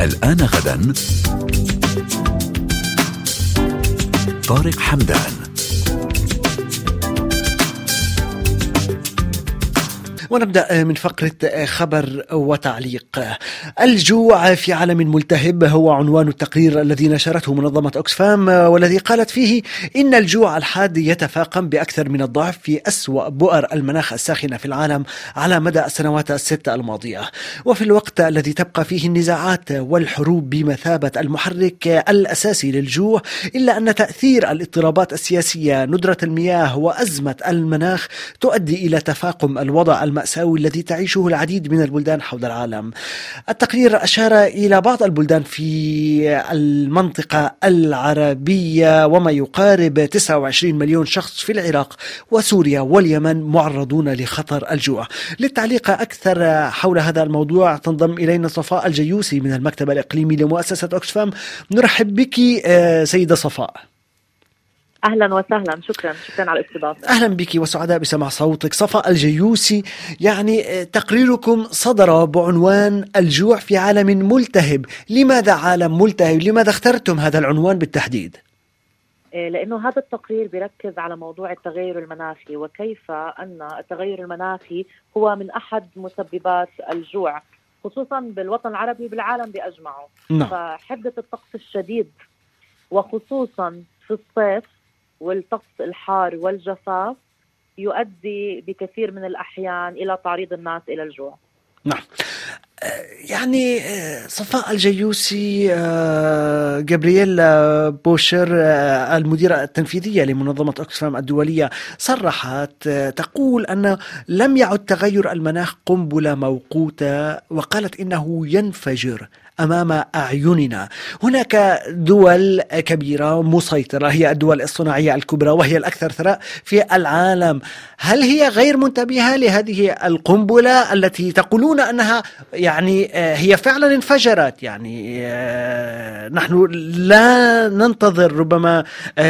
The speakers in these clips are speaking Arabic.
الآن غدا طارق حمدان. ونبدأ من فقرة خبر وتعليق. الجوع في عالم ملتهب هو عنوان التقرير الذي نشرته منظمة أكسفام، والذي قالت فيه إن الجوع الحاد يتفاقم بأكثر من الضعف في أسوأ بؤر المناخ الساخنة في العالم على مدى السنوات الستة الماضية، وفي الوقت الذي تبقى فيه النزاعات والحروب بمثابة المحرك الأساسي للجوع، إلا أن تأثير الاضطرابات السياسية، ندرة المياه وأزمة المناخ تؤدي إلى تفاقم الوضع المأساوي الذي تعيشه العديد من البلدان حول العالم. التقرير أشار إلى بعض البلدان في المنطقة العربية وما يقارب 29 مليون شخص في العراق وسوريا واليمن معرضون لخطر الجوع. للتعليق أكثر حول هذا الموضوع تنضم إلينا صفاء الجيوسي من المكتب الإقليمي لمؤسسة أكسفام. نرحب بك سيدة صفاء. أهلا وسهلا، شكرا على الاستضافة. أهلا بك وسعداء بسماع صوتك. صفاء الجيوسي، يعني تقريركم صدر بعنوان الجوع في عالم ملتهب. لماذا عالم ملتهب؟ لماذا اخترتم هذا العنوان بالتحديد؟ لأنه هذا التقرير بيركز على موضوع التغير المناخي، وكيف أن التغير المناخي هو من أحد مسببات الجوع، خصوصا بالوطن العربي بالعالم بأجمعه. فحدة الطقس الشديد وخصوصا في الصيف والطقس الحار والجفاف يؤدي بكثير من الأحيان إلى تعريض الناس إلى الجوع. نعم. يعني صفاء الجيوسي، جابرييل بوشر المديرة التنفيذية لمنظمة أكسفام الدولية صرحت تقول أن لم يعد تغير المناخ قنبلة موقوتة، وقالت إنه ينفجر أمام أعيننا. هناك دول كبيرة مسيطرة، هي الدول الصناعية الكبرى وهي الأكثر ثراء في العالم. هل هي غير منتبهة لهذه القنبلة التي تقولون أنها يعني هي فعلا انفجرت؟ يعني نحن لا ننتظر ربما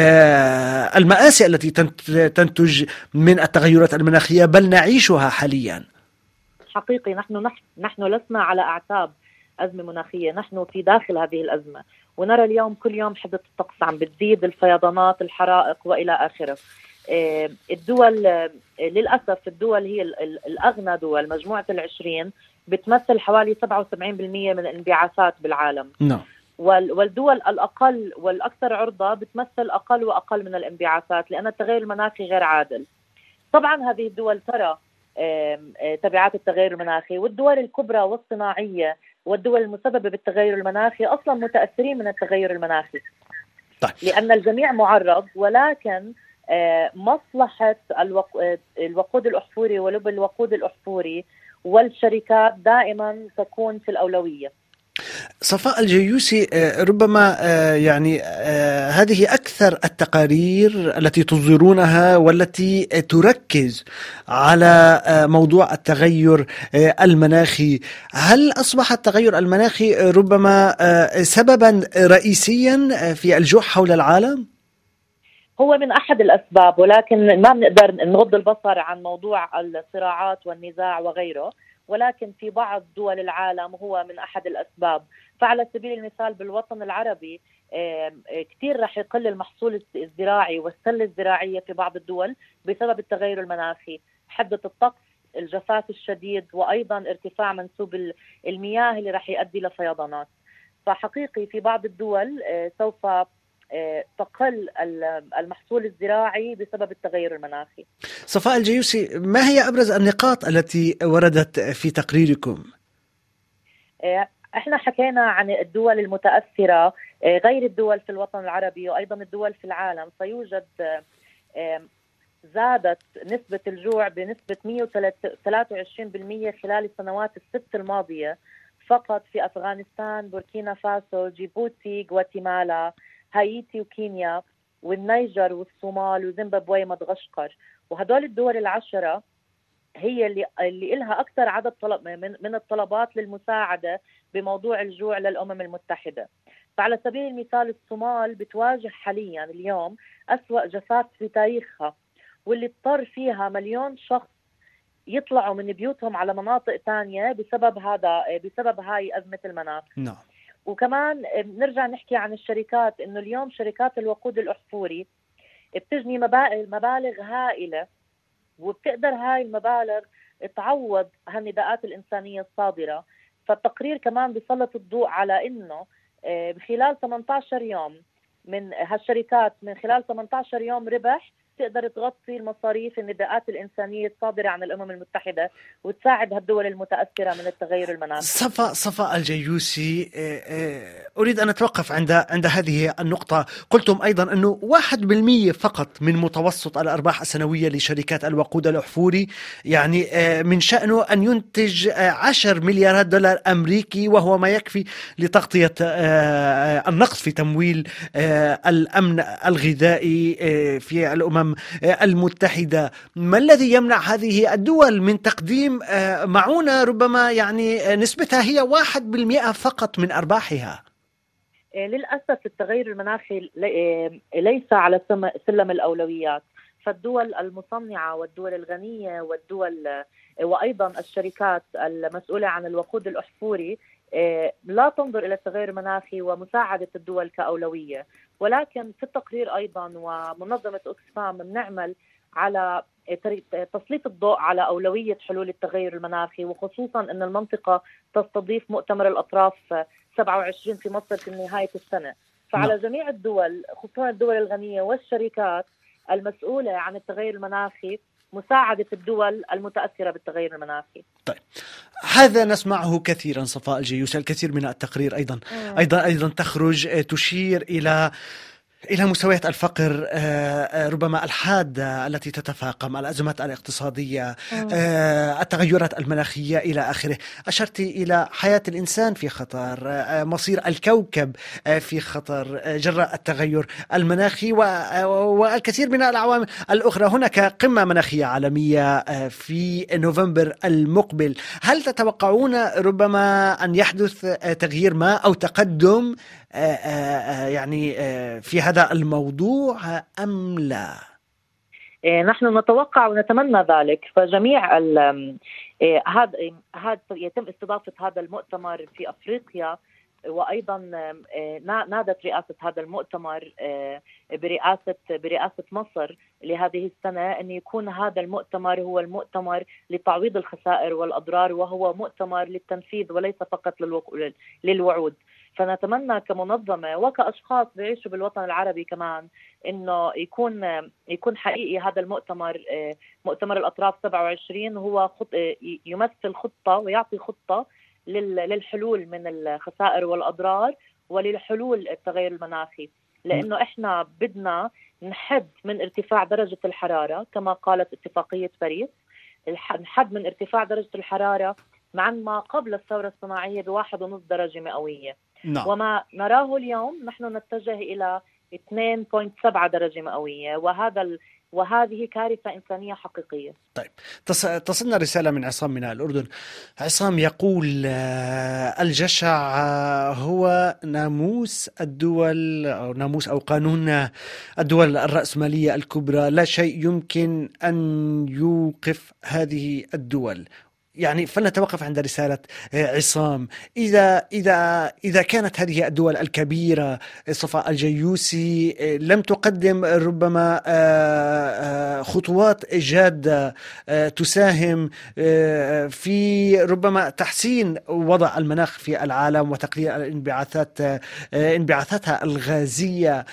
المآسي التي تنتج من التغيرات المناخية، بل نعيشها حاليا. حقيقي نحن لسنا على أعتاب أزمة مناخية، نحن في داخل هذه الأزمة، ونرى اليوم كل يوم حدة الطقس عم بتزيد، الفيضانات، الحرائق وإلى آخره. الدول للأسف الدول هي الأغنى دول، مجموعة ال20 بتمثل حوالي 77% من الانبعاثات بالعالم. والدول الأقل والأكثر عرضة بتمثل أقل وأقل من الانبعاثات، لأن التغير المناخي غير عادل. طبعا هذه الدول ترى تبعات التغير المناخي، والدول الكبرى والصناعية والدول المسببة بالتغير المناخي أصلا متأثرين من التغير المناخي. لأن الجميع معرض، ولكن مصلحة الوقود الأحفوري ولب الوقود الأحفوري والشركات دائما تكون في الأولوية. صفاء الجيوسي، ربما يعني هذه أكثر التقارير التي تصدرونها والتي تركز على موضوع التغير المناخي. هل أصبح التغير المناخي ربما سببا رئيسيا في الجوع حول العالم؟ هو من أحد الأسباب، ولكن ما بنقدر نغض البصر عن موضوع الصراعات والنزاع وغيره، ولكن في بعض دول العالم هو من أحد الأسباب. فعلى سبيل المثال بالوطن العربي كثير رح يقل المحصول الزراعي والسلة الزراعية في بعض الدول بسبب التغير المناخي، حدة الطقس، الجفاف الشديد، وأيضا ارتفاع منسوب المياه اللي رح يؤدي لفيضانات. فحقيقي في بعض الدول سوف تقل المحصول الزراعي بسبب التغير المناخي. صفاء الجيوسي، ما هي أبرز النقاط التي وردت في تقريركم؟ احنا حكينا عن الدول المتأثرة غير الدول في الوطن العربي وأيضا الدول في العالم. فيوجد زادت نسبة الجوع بنسبة 123% خلال السنوات الست الماضية فقط في أفغانستان، بوركينا فاسو، جيبوتي، غواتيمالا، هايتي وكينيا والنيجر والصومال وزيمبابوي مدغشقر. وهدول الدول العشرة هي اللي إلها أكثر عدد من الطلبات للمساعدة بموضوع الجوع للأمم المتحدة. فعلى سبيل المثال الصومال بتواجه حاليا اليوم أسوأ جفاف في تاريخها، واللي اضطر فيها 1,000,000 شخص يطلعوا من بيوتهم على مناطق تانية بسبب هاي أزمة المناخ. وكمان بنرجع نحكي عن الشركات، إنه اليوم شركات الوقود الأحفوري بتجني مبالغ هائلة، وبتقدر هاي المبالغ تعوض هالنداءات الإنسانية الصادرة. فالتقرير كمان بيسلط الضوء على إنه بخلال 18 يوم من هالشركات، من خلال 18 يوم ربح تقدر تغطي المصاريف النداءات الإنسانية الصادرة عن الأمم المتحدة وتساعد هالدول المتأثرة من التغير المناخي. صفاء الجيوسي، أريد أن أتوقف عند هذه النقطة. قلتم أيضا أنه 1% فقط من متوسط الأرباح السنوية لشركات الوقود الأحفوري، يعني من شأنه أن ينتج 10 مليارات دولار أمريكي، وهو ما يكفي لتغطية النقص في تمويل الأمن الغذائي في الأمم المتحدة. ما الذي يمنع هذه الدول من تقديم معونة ربما يعني نسبتها هي 1% فقط من أرباحها؟ للأسف التغير المناخي ليس على سلم الأولويات. فالدول المصنعة والدول الغنية والدول وأيضا الشركات المسؤولة عن الوقود الأحفوري لا تنظر إلى التغير المناخي ومساعدة الدول كأولوية. ولكن في التقرير أيضا ومنظمة أكسفام بنعمل على تسليط الضوء على أولوية حلول التغير المناخي، وخصوصا أن المنطقة تستضيف مؤتمر الأطراف 27 في مصر في نهاية السنة. فعلى جميع الدول، خصوصا الدول الغنية والشركات المسؤولة عن التغير المناخي، مساعدة الدول المتأثرة بالتغير المناخي. طيب، هذا نسمعه كثيرا صفاء الجيوسي. الكثير من التقرير أيضا تخرج تشير إلى مستويات الفقر ربما الحادة التي تتفاقم، الأزمات الاقتصادية، التغيرات المناخية إلى آخره. أشرت إلى حياة الإنسان في خطر، مصير الكوكب في خطر جراء التغير المناخي والكثير من العوامل الأخرى. هناك قمة مناخية عالمية في نوفمبر المقبل. هل تتوقعون ربما أن يحدث تغيير ما أو تقدم يعني في هذا الموضوع أم لا؟ نحن نتوقع ونتمنى ذلك. فجميع هذا يتم استضافة هذا المؤتمر في أفريقيا، وأيضا نادت رئاسة هذا المؤتمر برئاسة مصر لهذه السنة أن يكون هذا المؤتمر هو المؤتمر لتعويض الخسائر والأضرار، وهو مؤتمر للتنفيذ وليس فقط للوعود. فنتمنى كمنظمة وكأشخاص بيعيشوا بالوطن العربي كمان إنه يكون حقيقي هذا المؤتمر، مؤتمر الأطراف 27 هو يمثل خطة ويعطي خطة للحلول من الخسائر والأضرار وللحلول التغير المناخي. لأنه إحنا بدنا نحد من ارتفاع درجة الحرارة كما قالت اتفاقية باريس، نحد من ارتفاع درجة الحرارة عن ما قبل الثورة الصناعية ب1.5 درجة مئوية. نعم. وما نراه اليوم نحن نتجه إلى 2.7 درجة مئوية، وهذه كارثة إنسانية حقيقية. طيب، تصلنا رسالة من عصام من الأردن. عصام يقول الجشع هو ناموس الدول أو ناموس أو قانون الدول الرأسمالية الكبرى، لا شيء يمكن أن يوقف هذه الدول. يعني فلنتوقف عند رسالة عصام. إذا كانت هذه الدول الكبيرة صفاء الجيوسي لم تقدم ربما خطوات جادة تساهم في ربما تحسين وضع المناخ في العالم وتقليل انبعاثاتها الغازية،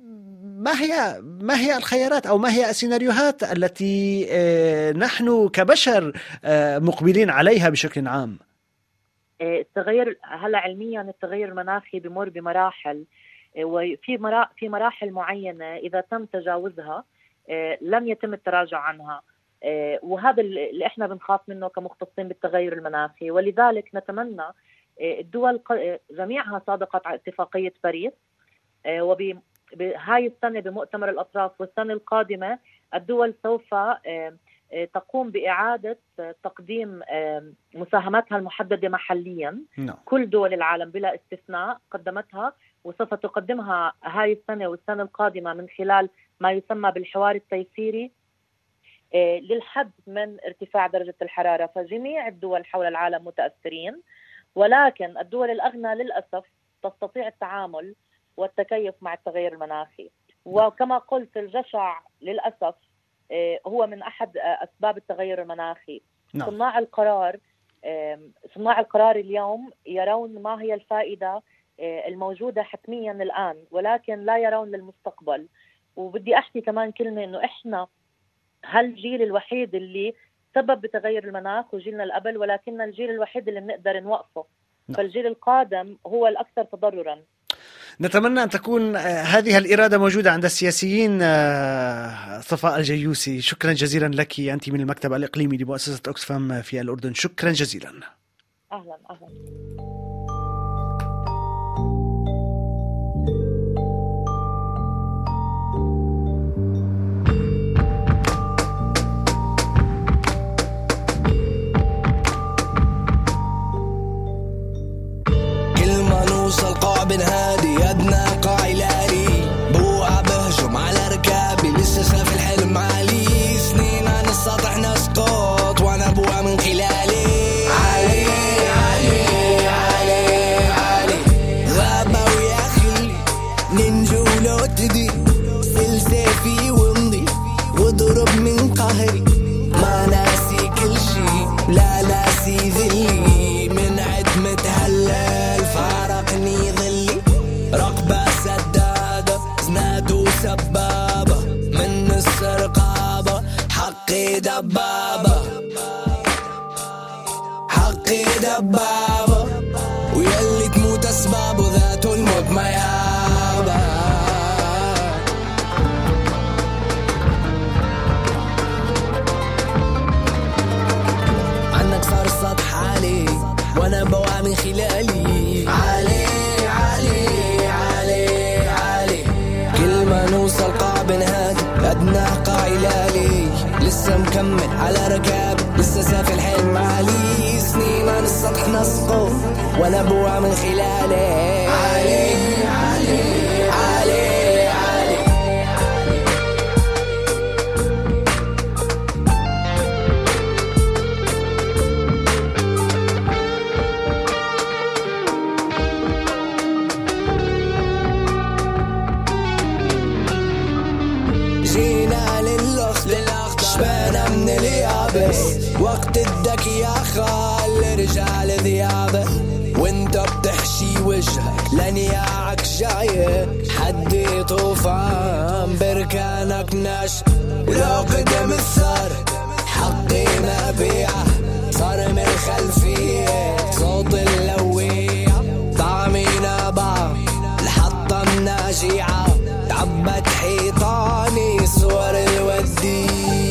ما هي الخيارات أو ما هي السيناريوهات التي نحن كبشر مقبلين عليها بشكل عام؟ التغير هلا علميا التغير المناخي بمر بمراحل، وفي مراحل معينة إذا تم تجاوزها لن يتم التراجع عنها، وهذا اللي احنا بنخاف منه كمختصين بالتغير المناخي. ولذلك نتمنى الدول جميعها صادقت على اتفاقية باريس، هاي السنة بمؤتمر الأطراف والسنة القادمة الدول سوف تقوم بإعادة تقديم مساهماتها المحددة محليا. كل دول العالم بلا استثناء قدمتها وسوف تقدمها هاي السنة والسنة القادمة من خلال ما يسمى بالحوار التيسيري للحد من ارتفاع درجة الحرارة. فجميع الدول حول العالم متأثرين، ولكن الدول الأغنى للأسف تستطيع التعامل والتكيف مع التغير المناخي. وكما قلت الجشع للأسف هو من أحد أسباب التغير المناخي. نعم. صناع القرار اليوم يرون ما هي الفائدة الموجودة حتميا الآن، ولكن لا يرون للمستقبل. وبدي أحكي كمان كلمة إنه إحنا هالجيل الوحيد اللي سبب بتغير المناخ وجيلنا القبل، ولكن الجيل الوحيد اللي بنقدر نوقفه. فالجيل القادم هو الأكثر تضررا. نتمنى أن تكون هذه الإرادة موجودة عند السياسيين. صفاء الجيوسي، شكرا جزيلا لك، أنت من المكتب الإقليمي لمؤسسة أوكسفام في الأردن. شكرا جزيلا. أهلا أهلا. بن هادي أدنى قايلاري بوقع بهجم على ركابي لسه شاف الحلم عالي سنين عن السطح نسقط وانا بوقع من خلالي علي علي علي علي غابة ويا خلي ننجو لو تدي سلسافي ومضي واضرب من قهري ما ناسي كل شي لا ناسي ذلي من عدمة هلال فارقني رقبة سدادة زناد سبابة من السرقابة حقي دبابة حقي دبابة ويلي تموت أسبابه ذات الموت ما يابا عنك صار السطح عالي وانا بوعى من خلالي علي نوصل قاع بنهادي أدنى قايلالي لسه مكمل على ركاب لسه سافي الحلم عالي سنين عن السطح نسقط وانا بوعى من خلالي علي علي علي شبانا من اليابس وقت الدك يا خال رجال ذيابه وانت بتحشي وجهك لنياعك جاية حدي طوفان بركانك ناش ولو قدم الثار حقي ما بيعه صار من الخلفية صوت اللوية طعمي نابع الحطة الناجعة تعبت حيطاني صور الودي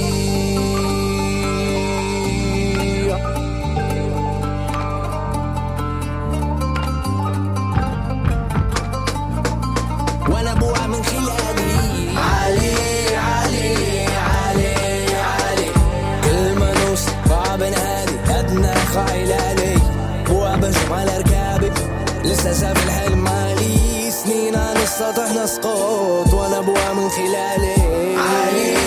وانا بوع من خلالي علي علي علي علي كل ما نوصل قاع بن هادي أدنى خايلالي بوع بجم على ركابي لسه شاف الحلم مالي سنين عن السطح نسقط وانا بوع من خلالي علي